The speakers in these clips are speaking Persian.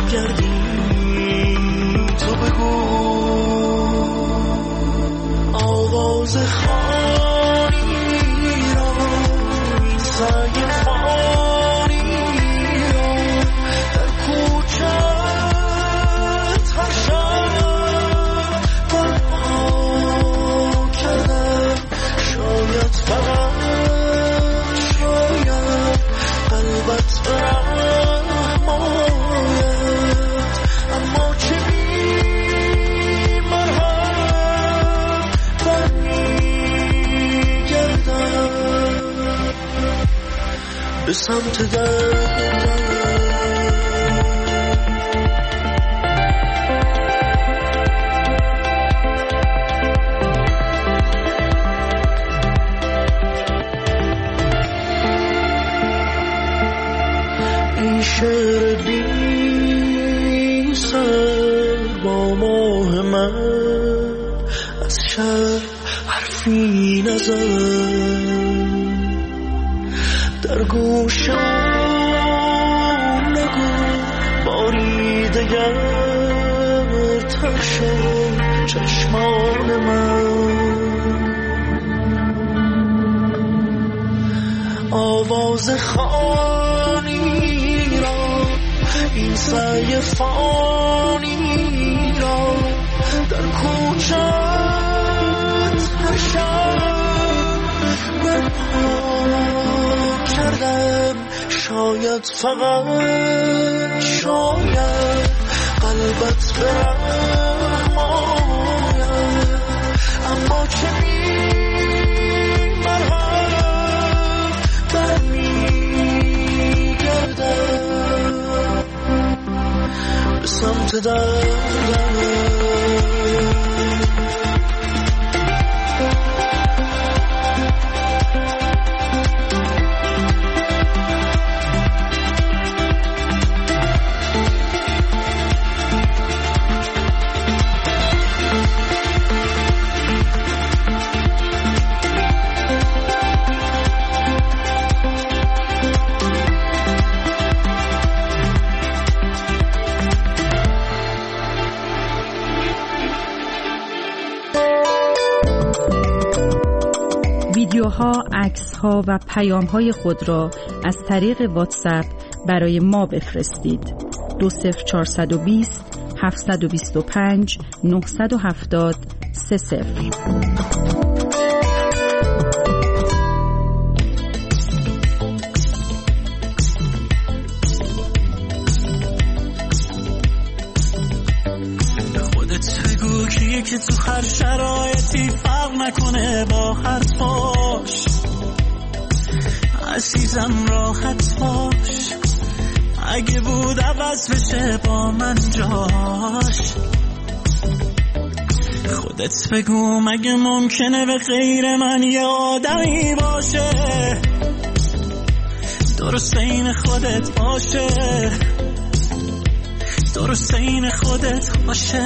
گردی تو بگو آواز خانی را این سعی فانی را در کوچت هر شب برپا کردم شاید فقط شاید قلبت برم آید اما چه مرهم برمیگردم به سمت دردم این شعر بی سر با ماه من از شهر حرفی نزن در گوشم نگو باری دگر تر شد چشمان من آواز خانی را این سعی فانی را در کوچت هر شب برپا کردم شاید فقط شاید قلبت برم آید اما چه مرهم برمیگردم به سمت دردم ویدیوها، عکس‌ها و پیام‌های خود را از طریق واتساپ برای ما بفرستید. 20420 725 970 30. که تو هر شرایطی فرق نکنه با حرفاش عزیزم راحت باش اگه بود عوض بشه با من جاش خودت بگو مگه ممکنه به غیر من یه آدمی باشه درست این خودت باشه درست این خودت باشه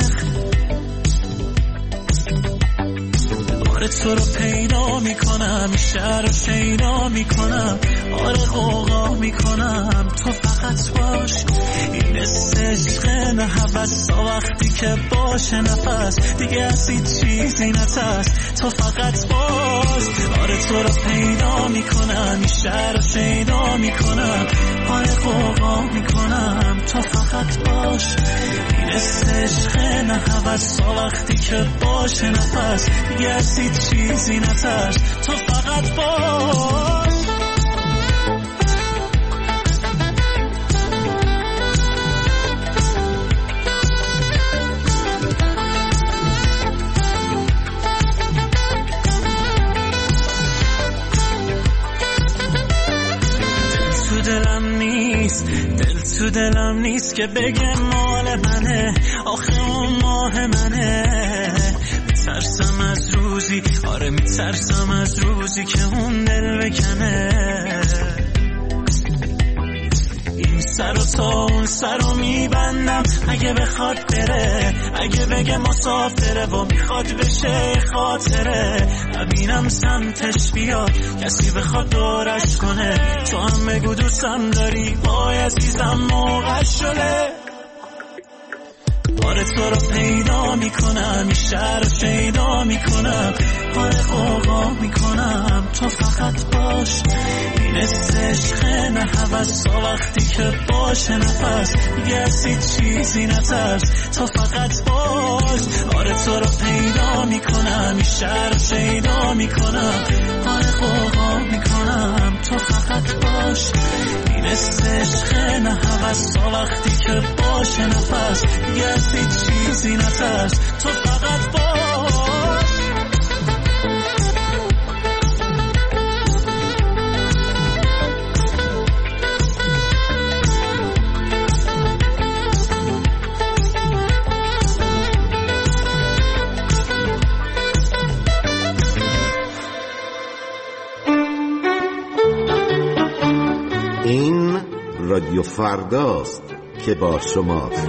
تو رو پیدا میکنم شهر رو شیدا میکنم آره غوغا میکنم تو فقط باش این عشق نه هوس تا وقتی که باشه نفس دیگه از هیچ چیزی نترس تو فقط باش آره تو رو پیدا میکنم شهر رو شیدا میکنم آره غوغا میکنم تو فقط باش این عشق نه هوس تا وقتی که باشه نفس دیگه از هیچ چیزی نترس تو فقط باش دل تو دلم نیست که بگه مال منه آخه اون ماه منه میترسم از روزی آره میترسم از روزی که اون دل بکنه این سر و تا اون سر رو میبندم اگه بخواد بره اگه بگه مسافره و میخواد بشه خاطره نبینم سمتش بیاد کسی بخواد دورش کنه تو هم بگو دوستم داری وای عزیزم موقع شده آره تو رو پیدا میکنم، این شهر شیدا میکنم، آره غوغا میکنم، تو فقط باش. این عشق نه هوس، وقتی که باشه نفس دیگه از هیچ چیزی نترس، تو فقط باش. آره تو رو پیدا میکنم، این شهر شیدا میکنم، آره غوغا میکنم، تو فقط باش. این عشق نه هوس، وقتی که باشه نفس دیگه از هیچ چیزی نترس، تو فقط باش. این رادیو فرداست که با شماست.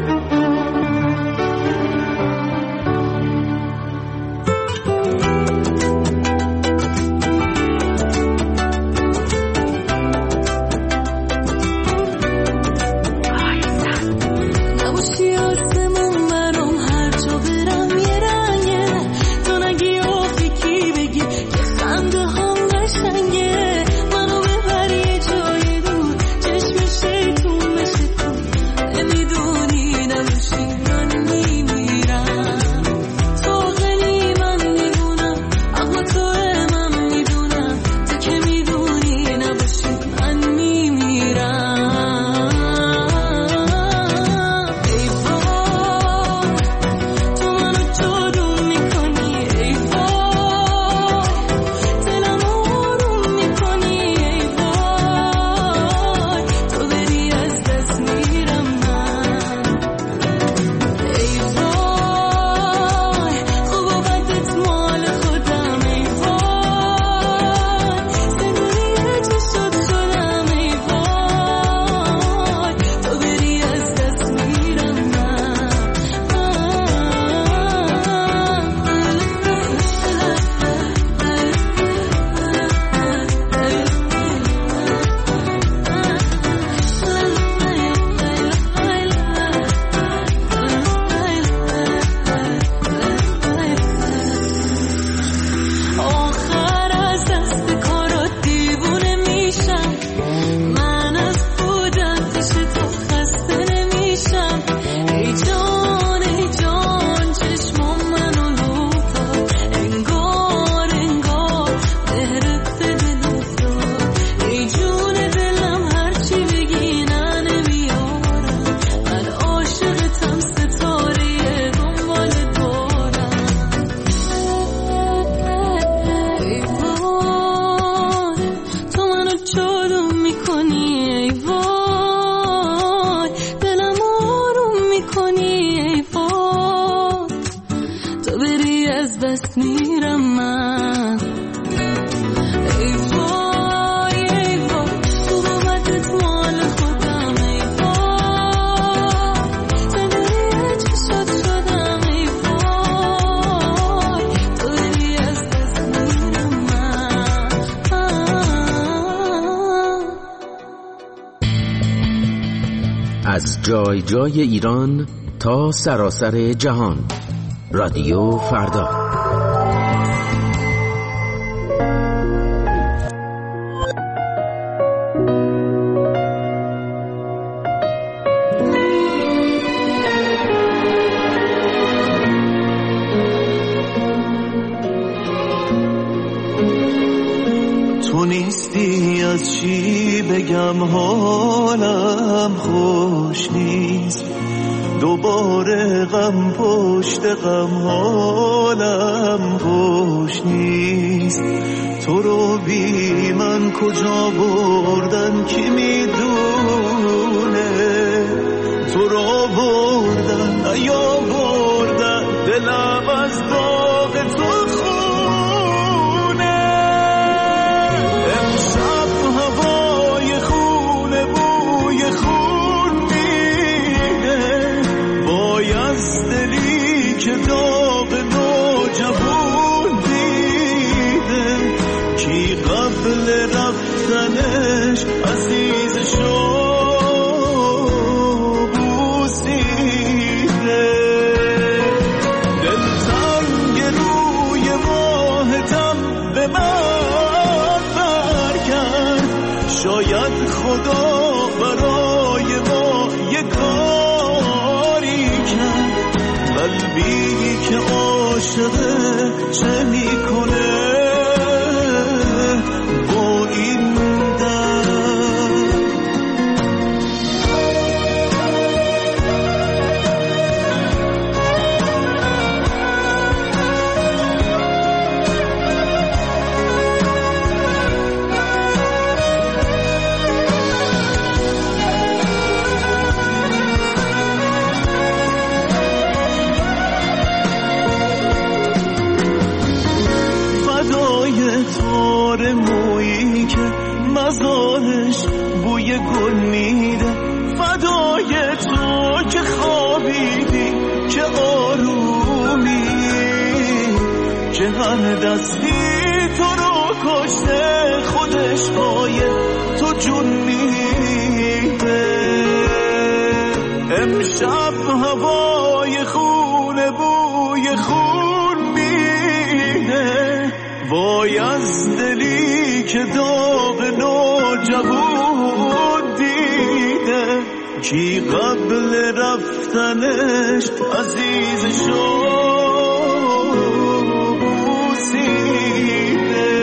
از جای جای ایران تا سراسر جهان، رادیو فردا. تو نیستی از چی بگم حالم خوش نیست، دوباره غم پشت غم حالم خوش نیست. تو رو بی من کجا بردن کی میدونه، تو رو بردن یا بردن دلم از داغ تو خونه. امشب هوای خونه بوی خون میده، وای از دلی که داغ نوجوان دیده. کی قبل رفتنش عزیزشو بوسیده. خدا برای ما یه کاری کرد، قلبی که عاشقه چه میکنه با این مویی که مزارش بوی گل میده، فدای تو که خوابیدی که آرومی، که هر دستی تو رو کشته خودش پای تو جون میده. امشب هوای خونه بوی خون میده، وای از دلی که داغ نوجوان دیده، کی قبل رفتنش عزیزشو بوسیده.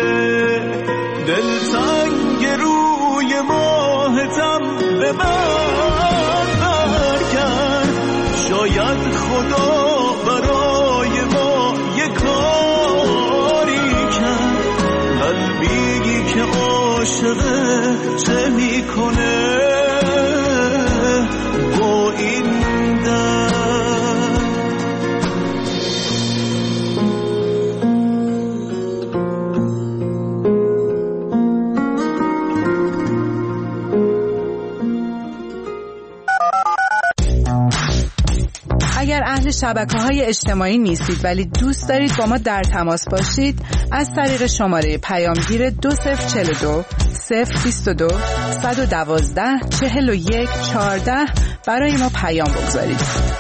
دلتنگ روی ماهتم به من برگرد، شاید خدا برای ما یه کاری کرد، قلبی که عاشقه چه میکنه با این درد. اگر اهل شبکه‌های اجتماعی نیستید ولی دوست دارید با ما در تماس باشید، از طریق شماره پیامگیر 2042 022 112 41 14 برای ما پیام بگذارید.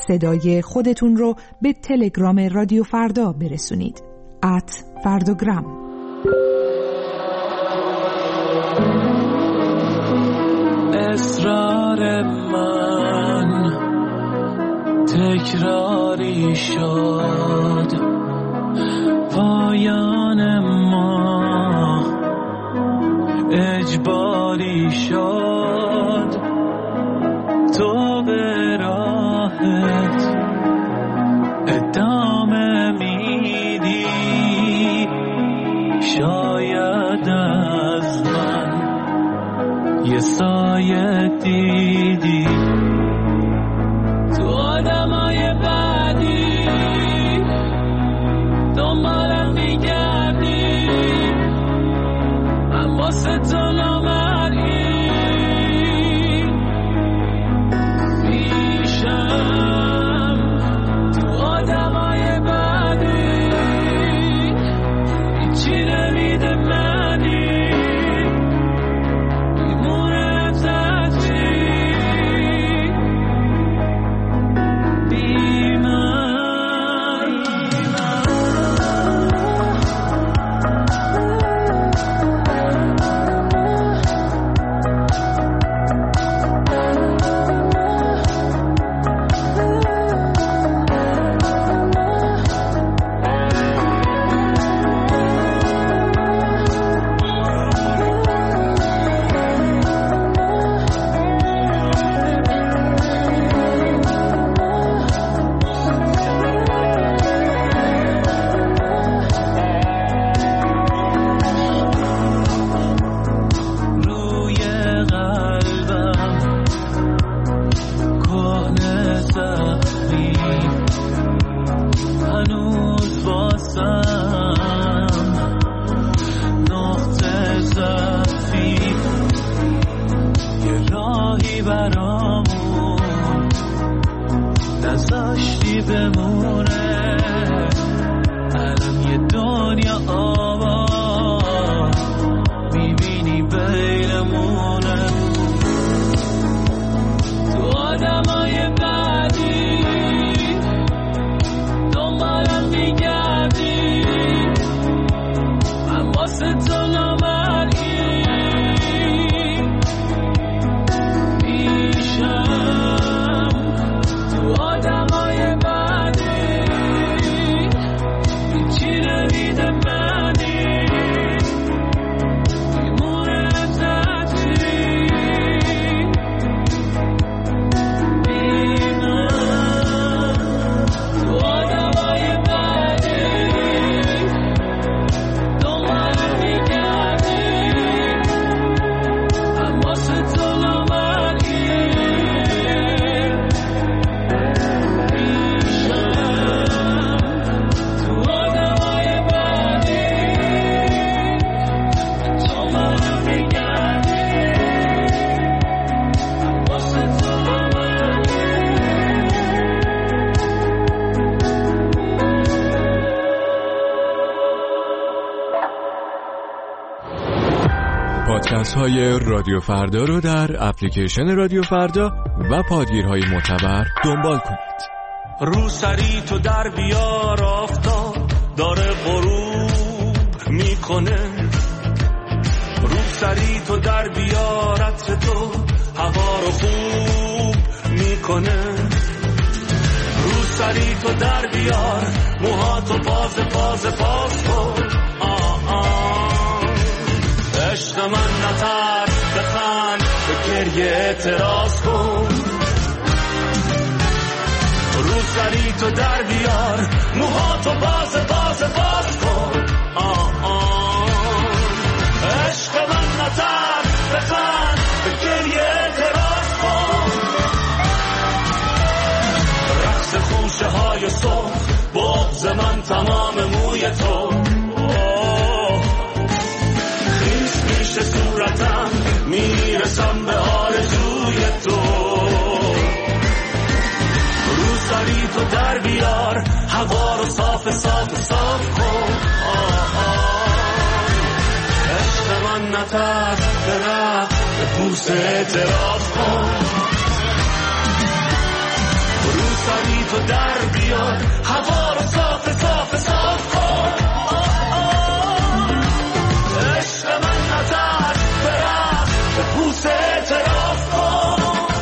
صدای خودتون رو به تلگرام رادیو فردا برسونید. @فرداگرام. اصرار من تکراری شد، پایان ما اجباری شد، تو به راحت ادامه میدی، شاید از من یه سایه دیدی، تو آدمای بعدی دنبالم میگردی، من واسه تو نامرئی میشم، تو آدمای بعدی هیچی نمیده منی، میمونه تجی بی من. پادکست های رادیو فردا رو در اپلیکیشن رادیو فردا و پادگیرهای معتبر دنبال کنید. رو سری تو در بیار، آفتاب داره غروب میکنه، رو سری تو در بیار، عطر تو هوا رو خوب میکنه، رو سری تو در بیار، موهاتو باز کن، عشق من نترس، بخند، به گریه اعتراض کن، رو سری تو در بیار، موهاتو باز کن، عشق من نترس، بخند، به گریه اعتراض کن، رقص خوشه های صبح، بغض من تمام موی تو، صورتم میرسم به آرزوی تو، رو سری تو در بیار، هوا رو صاف کن، عشق من نترس، به رقص، به بوسه اعتراف کن، رو سری تو در بیار، هوا رو صاف صاف صاف کن. عشق من نزد برفت به پوست اعتراف کن.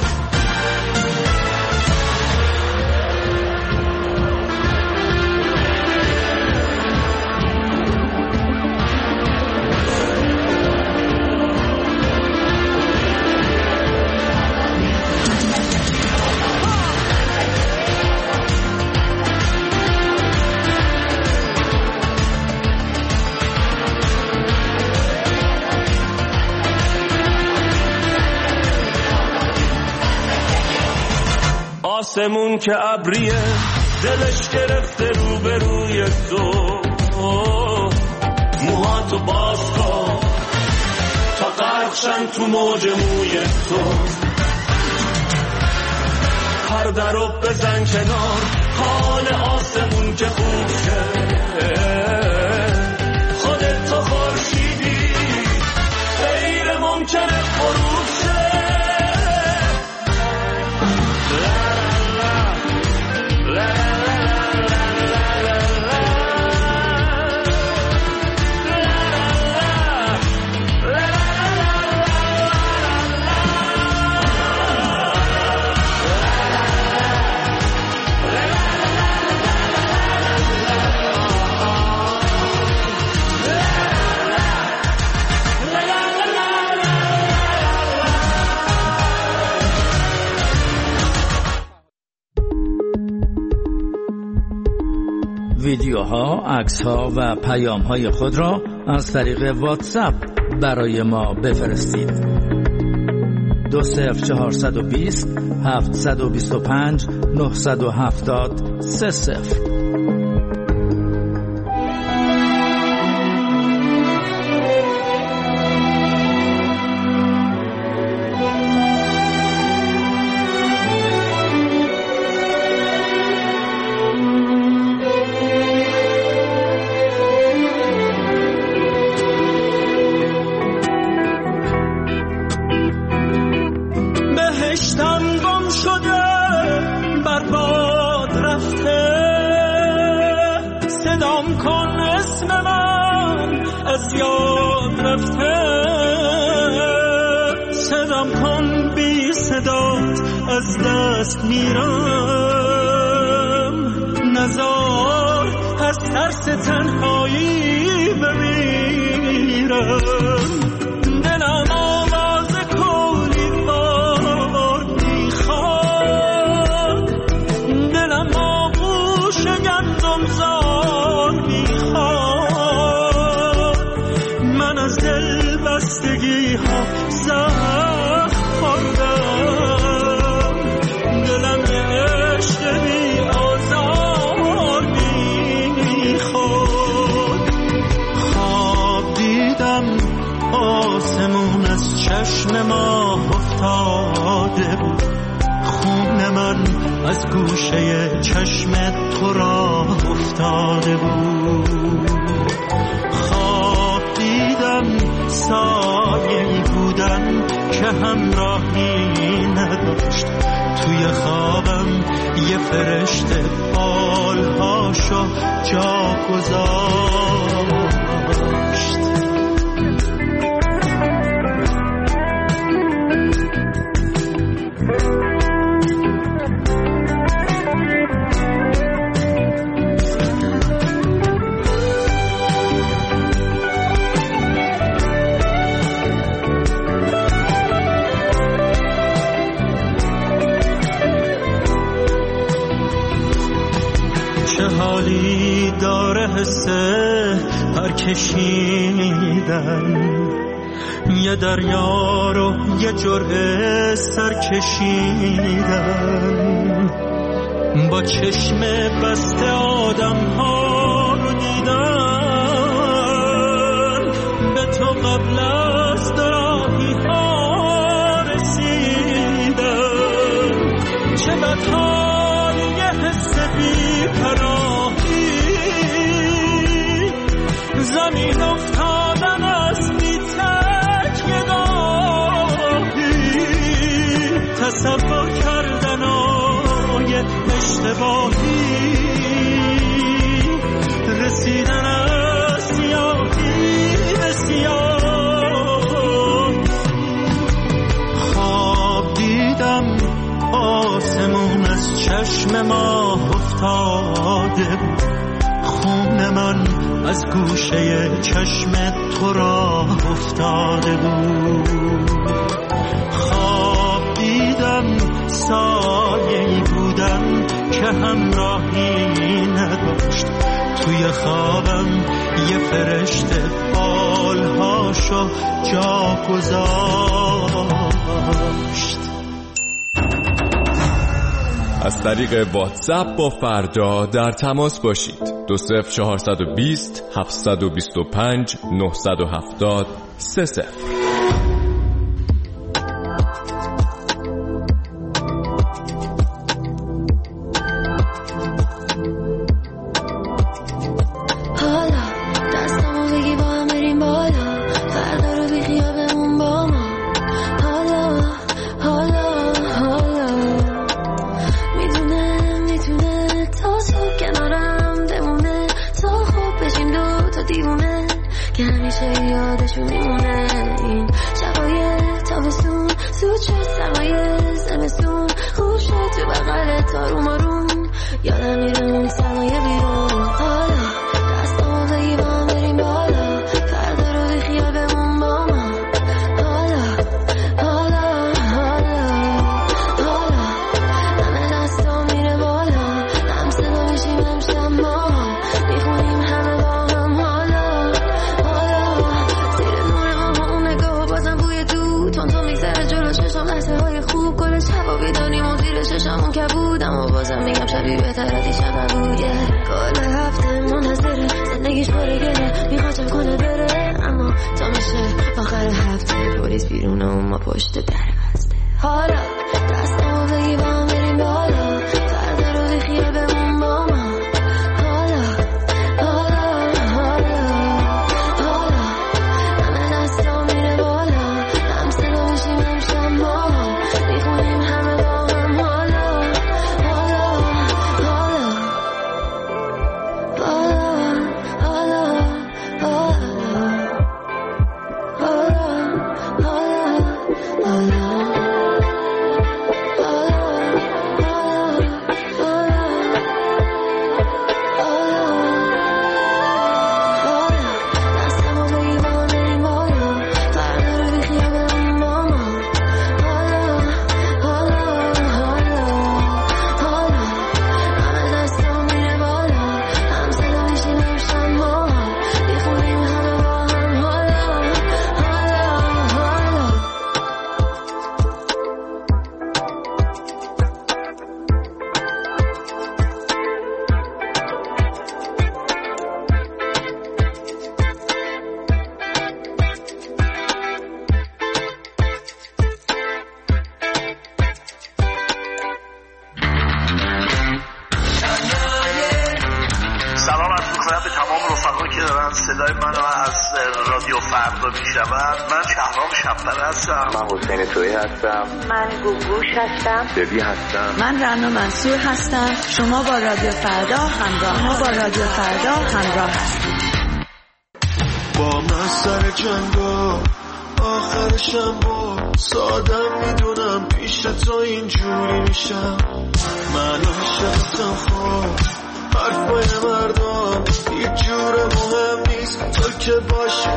آسمون که ابریه دلش گرفته روبروی تو، موهاتو باز کن تا غرقشن تو موج موی تو. پرده رو بزن کنار، حال آسمون که خوب شه. خودت تو خورشیدی غیر ممکنه غروب شه. ویدیوها، عکس‌ها و پیام‌های خود را از طریق واتساپ برای ما بفرستید. 20420 725 970 30. از دست میرم، نزار از ترس تنهایی بمیرم. دلم آواز کولی باد میخواد، دلم آغوش گندم زار میخواد. من از دل بستگی ها زخم خوردم، آسمون از چشم ما افتاده بود، خون من از گوشه چشم تو را افتاده بود. خواب دیدم سایه‌ای بودن که همراهی نداشت، توی خوابم یه فرشته بالهاشو جا گذاشت. حالی داره حسه پرکشیدن، یه دریا رو یه جرعه سر کشیدن. با چشم بسته آدم ها رو دیدن، به تو قبل از دراهی ها رسیدن. چه بدحال یه حس بی پناهی، زمین افتادن از بی تکیه گاهی، تصور کردن آیه عشق اشتباهی رسیدن از سیاهی به سیاه. خواب دیدم آسمون از چشم ما افتاده بود، خون من از گوشه چشم تو را افتاده بود. خواب دیدم سایه‌ای بودم که همراهی نداشت، توی خوابم یه فرشته بالهاشو جا گذاشت. از طریق واتساپ با فردا در تماس باشید. 20420 725 970 30. دبی هستم. من رنا منصور هستم. شما با رادیو فردا همراه هستید. با من سر جنگا آخرشم با سادم میدونم پیش تو اینجوری میشم. من عاشقتم خواب حرفای مردم هیچ جور مهم نیست تو که باشی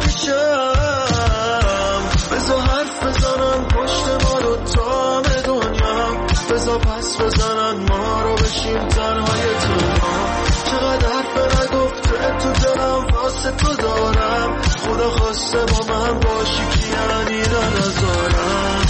میشم. بذار حرف بزنن پشت ما رو تا دنیا، بذار پس بزنن ما رو بشیم تنهای تنها. چقدر حرف نگفته تو دلم واسه تو دارم، خدا خواسته با من باشی که یعنی نذارم.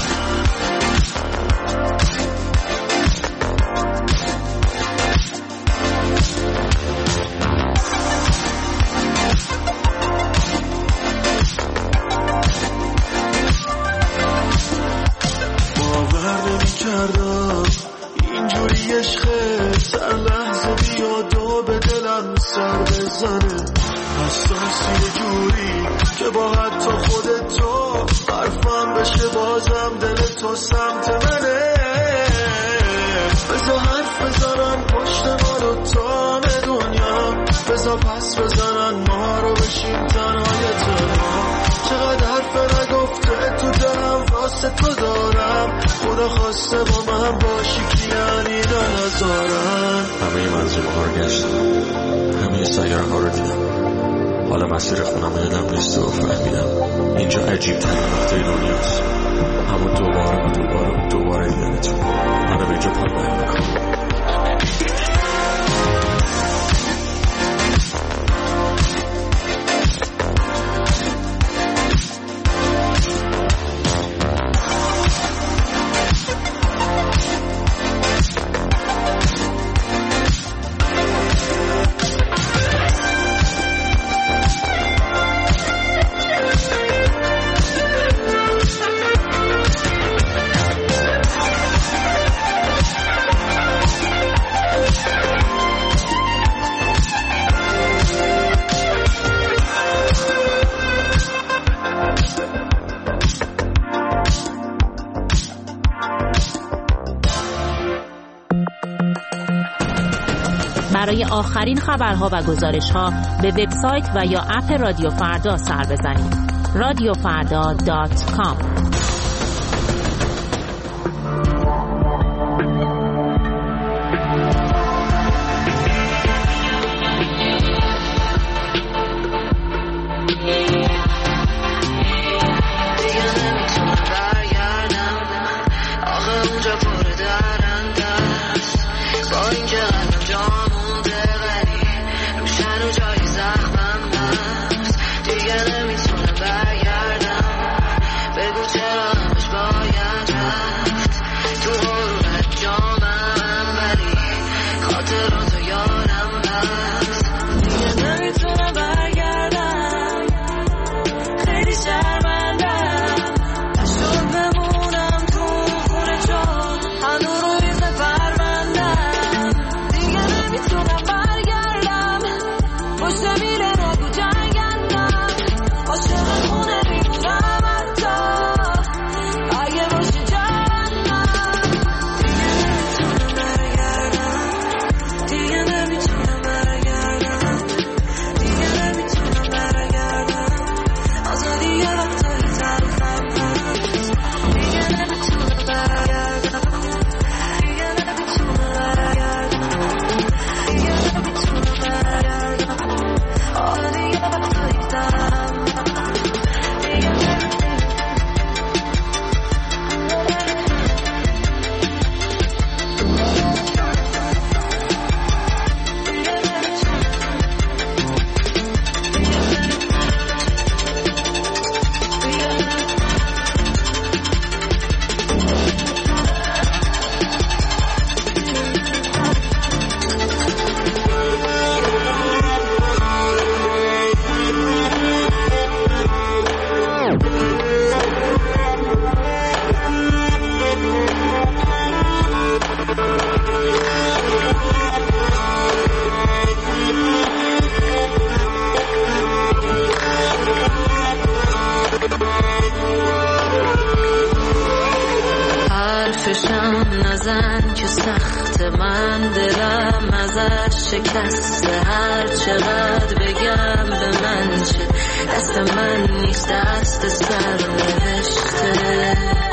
اینجوری عشقه سر لحظه بیاد و به دلم سر بزنه، حساسی یه جوری که با حتی خودت تو حرفم بشه تو سمت منه. بذار حرف بزنم پشت تا پس بزنن ما رو بشیم تنهای تنها. چقدر حرف نگفته تو دلم واسه تو دارم، خدا خواسته با من باشی که یعنی نذارن. همه منظومه ها رو گشتم، همه سیاره ها رو دیدم، حالا مسیر خونم یادم نیست و فهمیدم اینجا عجیب ترین نقطه دنیاست. اما دوباره دیدنتون منو به اینجا پایبند میکنم. برای آخرین خبرها و گزارش‌ها به وبسایت و یا اپ رادیو فردا سر بزنید. radiofarda.com. نزن که سخت من دلم ازش شکسته، هر چقدر بگم به من چه، دست من نیست دست سر نوشته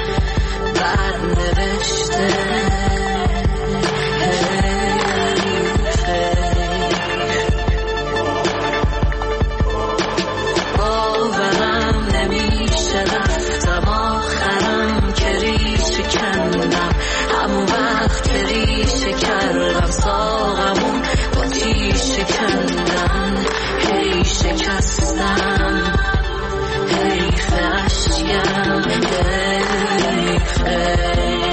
بر نوشته. باورم نمیشه رفتم آخرم که ریشه کندم، همون وقت که ریشه کردم ساقمون با تیشه کندم، هی شکستم حیف اشکم حیفه.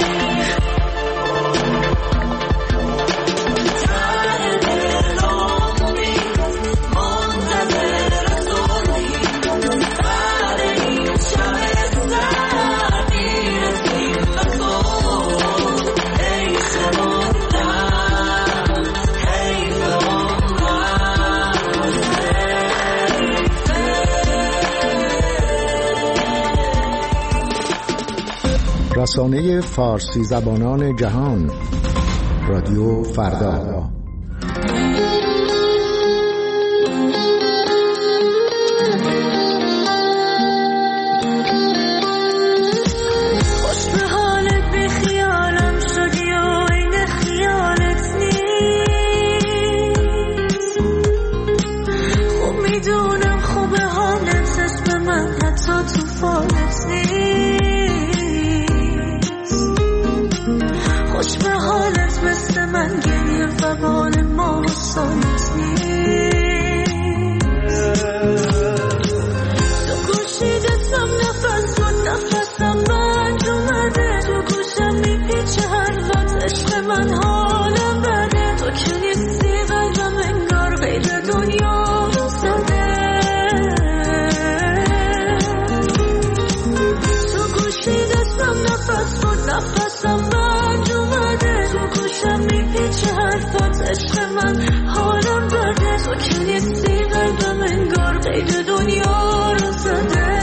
رسانه فارسی زبانان جهان، رادیو فردا. نفس بود نفسم بند اومده تو گوشم میپیچه حرفات عشق من حالم بده تو که نیستی قلبم انگار قید دنیا رو زده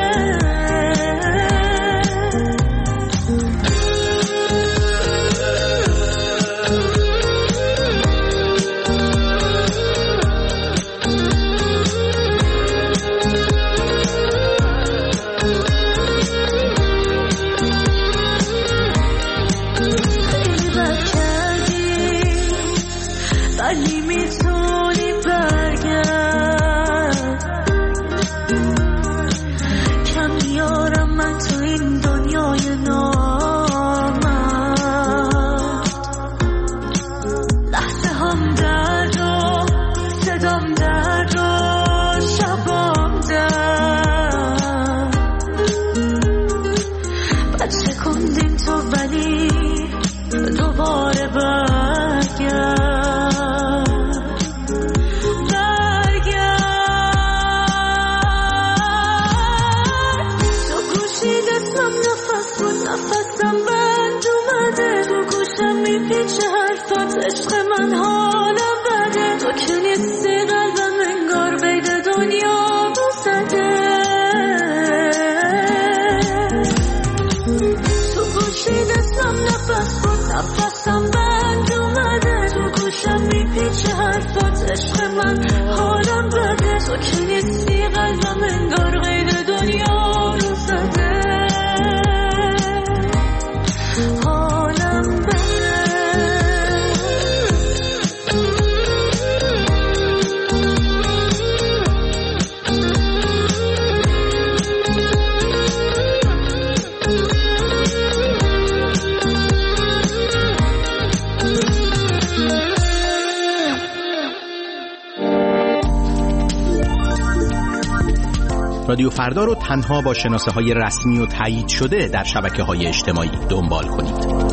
رادیو فردا رو تنها با شناسه‌های رسمی و تایید شده در شبکه‌های اجتماعی دنبال کنید.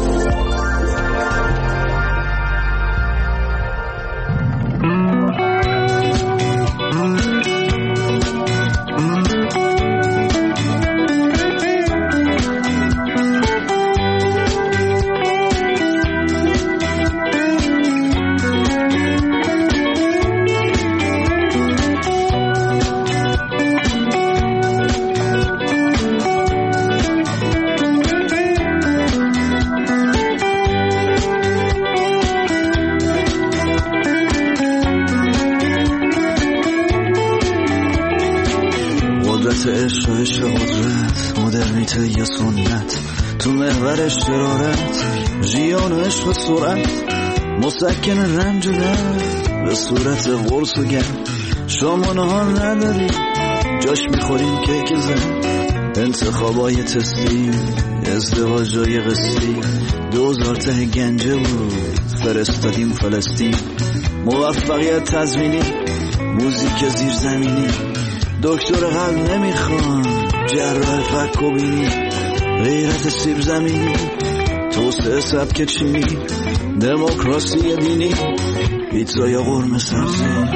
عشق قدرت مدرنیته یا سنت تو محور اشترارت ژیان و عشق و سرعت مسکن رنج و درد به صورت قرص و گرد شما نهار نداری جاش میخوریم کیک زن انتخابای تستی ازدواج جای قسطی 2000 ته گنجه بود فرستادیم فلسطین موفقیت تضمینی موزیک زیرزمینی دکتر قلب نمیخوان جراح فک و بینی غیرت سیب زمینی توسعه سبک چینی دموکراسی دینی پیتزا یا قرمه سبزی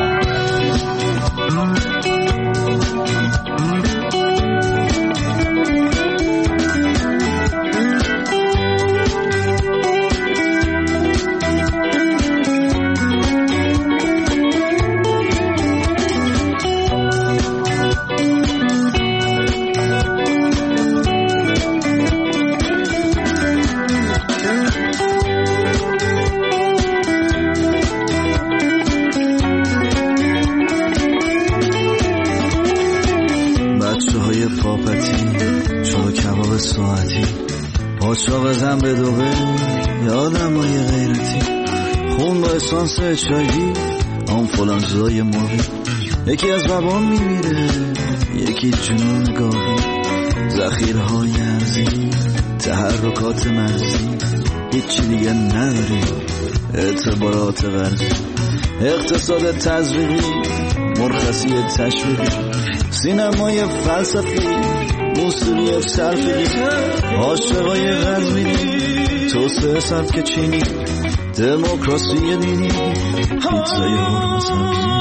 پاچاق زن به دوبه یادم های غیرتی خون با اسانس چایی آنفولانزای موری یکی از وبا میمیره یکی جنون گاهی ذخیرهای ارزی تحرکات مرزی هیچی دیگه نداری اعتبارات غرزی اقتصاد تزریقی مرخصی تشویقی سینمای فلسفی موسیقی صرفی عاشقای قزوینی توسعه سبک چینی دموکراسی دینی پیتزای قرمه سبزی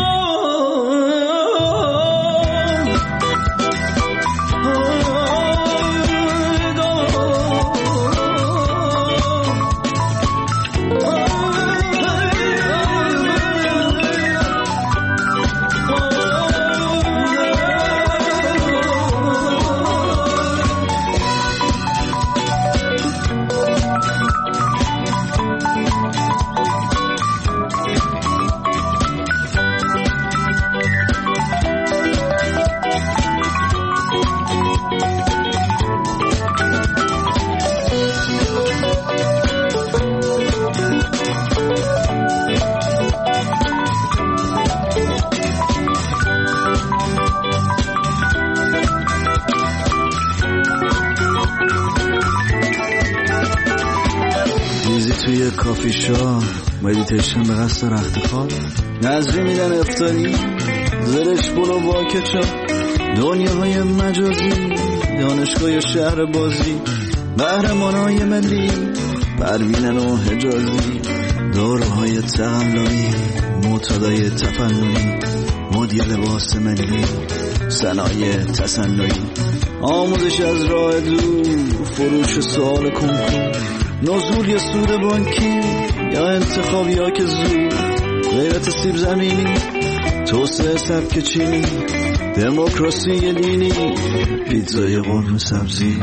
توی کافی شاپ مدیتیشن به قصد رخت خواب، نظری میدن افطاری، زرش برو با کچا، دنیاهای مجازی، دانشگاه شهر بازی، قهرمانای ملی، پروینن و حجازی، دورهای تقلبی، معتادای تفننی، مدیر لباس ملی، صنایع تصنعی، آموزش از راه دور، فروش سوال کنکور، نزول یا سود بانکی یا انتخابی ها که زود، غیرت سیب زمینی، توسعه سبک چینی، دموکراسی دینی، پیتزای قرمه سبزی.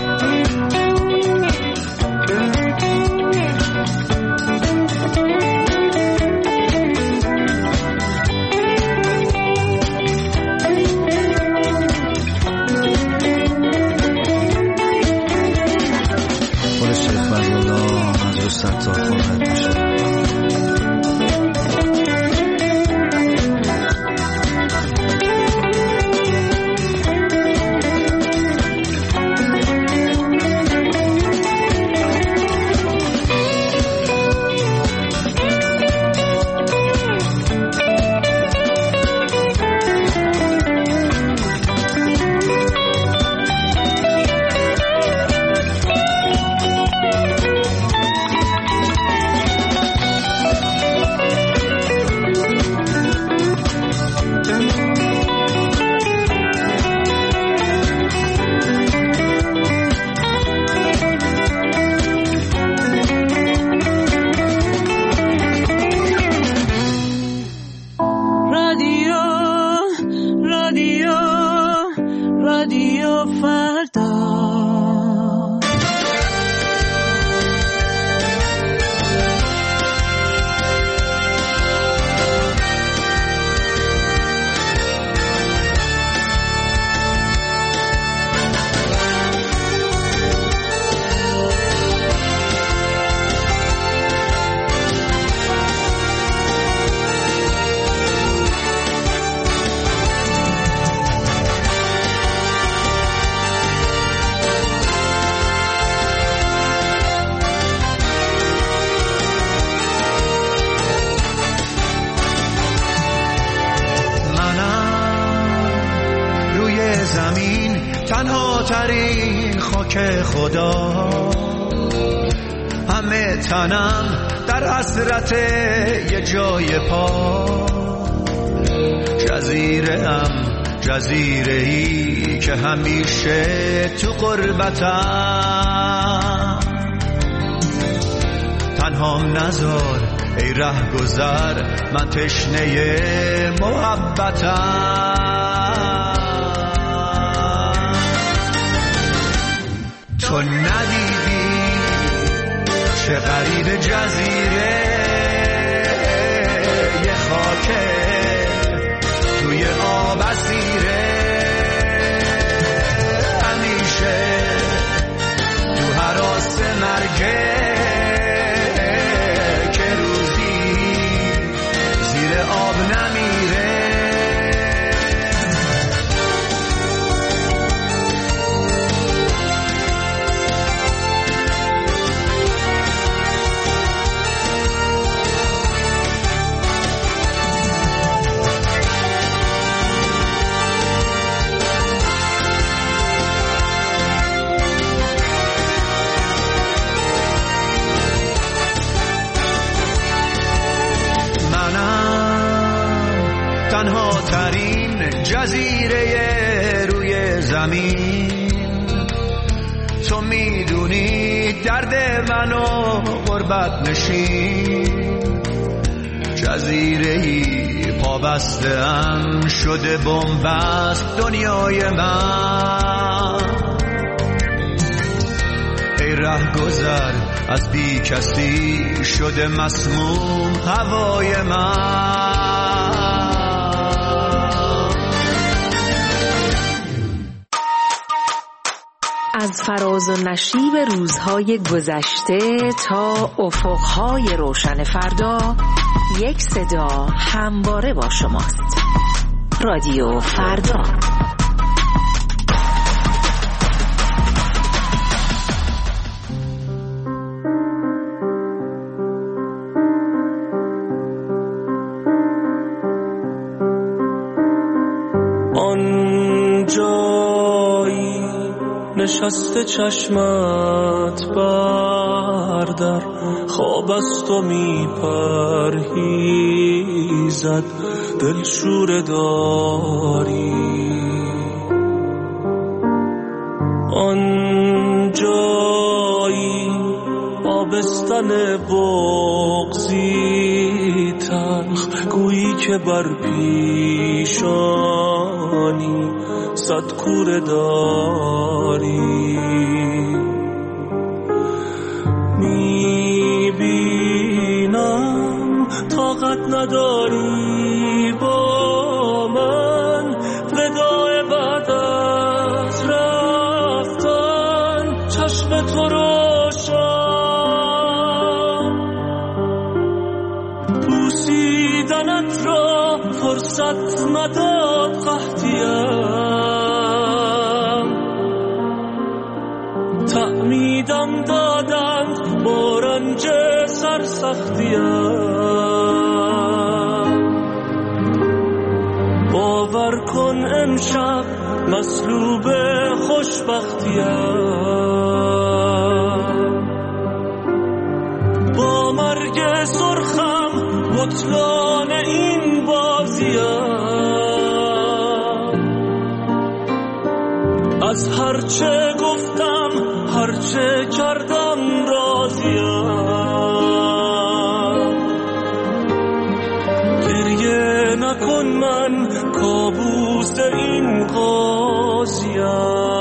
تنها ترین خاک خدا، همه تنم در حسرت یه جای پا، جزیره‌ای که همیشه تو غربتم، تنهام نذار ای رهگذر، من تشنه محبتم. تو ندیدی چه غریب جزیره، یه خاکه توی آب اسیره، همیشه تو هراس مرگه، که روزی زیر آب نمیره. تنها ترین جزیره روی زمین، تو میدونی درد منو غربت نشین، جزیره‌ای پابسته‌ام شده بنبست دنیای من. ای رهگذر از بی کسی شده مسموم هوای من. از فراز و نشیب روزهای گذشته تا افقهای روشن فردا، یک صدا همواره با شماست. رادیو فردا. نشسته چشمت بردر، خواب از تو میپرهیزد، دلشوره داری. آن جایی آبستن بغضی تلخ، گویی که بر پیشانی صد کوره داری. میبینم طاقت نداری با من، وداع بعد از رفتن چشم تو روشن. بوسیدنت را فرصت نداد قحطیم، تعمیدم دادند با رنج سرسختیم. باور کن امشب مصلوب خوشبختیم، با مرگ سرخم بطلان این بازیم. از هرچه گفتم هرچه کردم راضیم. گریه نکن من کابوس این قاضیم.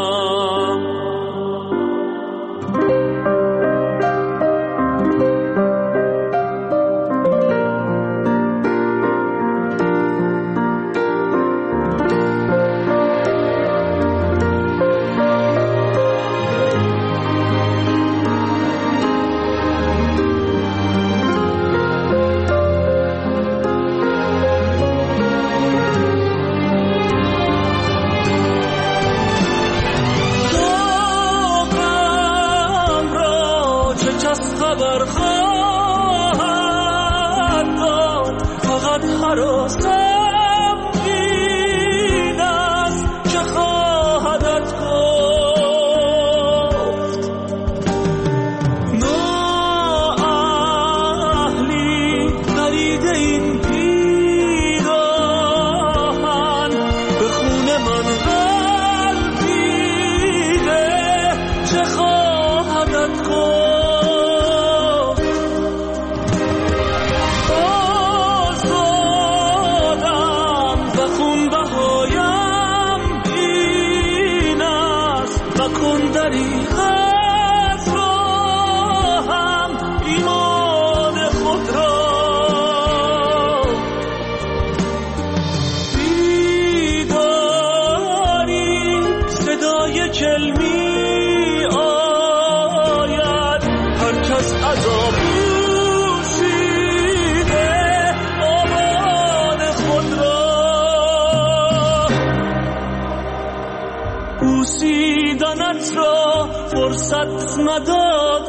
بوسیدنت را فرصت نداد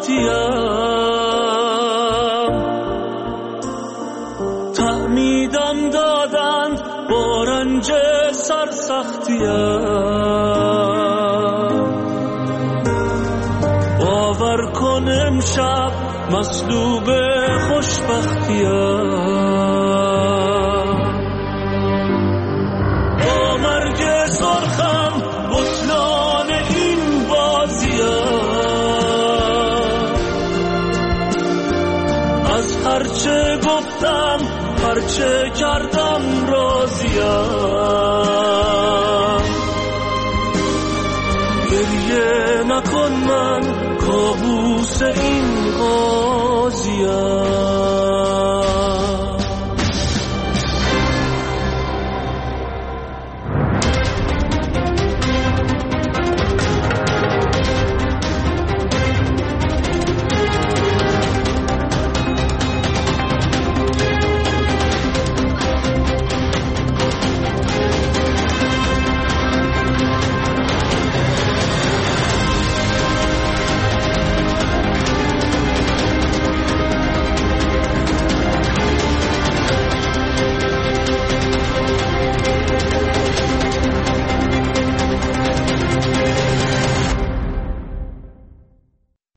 قحطیم، تعمیدم دادند با رنج سرسختیم. باور کن امشب مصلوب خوشبختیم، با مرگ سرخم بطلان این بازیم. از هرچه گفتم هرچه کردم راضیم. گریه نکن من کابوس این قاضیم.